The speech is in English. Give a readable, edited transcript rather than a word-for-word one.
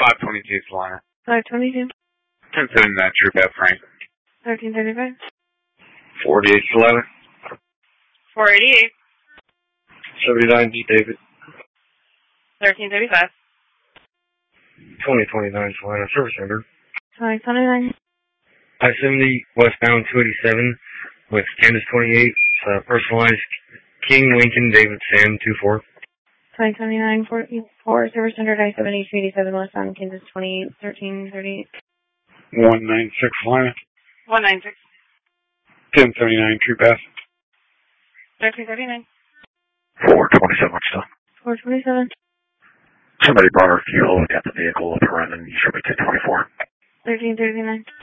522 Salina. 522. 1079 Troop F Frank. 1335. 4811. 488. 79 D David. 1335. 2029 Salina Service Center. 529. I-70 westbound 287 with Kansas 28. Personalized King Lincoln David Sam 24. 529. 44. Service Center. I-70 287 westbound Kansas 28. 1338. 196 Salina. 196. 1079 Troop F. 1339. 427 Wichita. 427. Somebody brought our fuel at the vehicle up running. You should be 1024. 1339.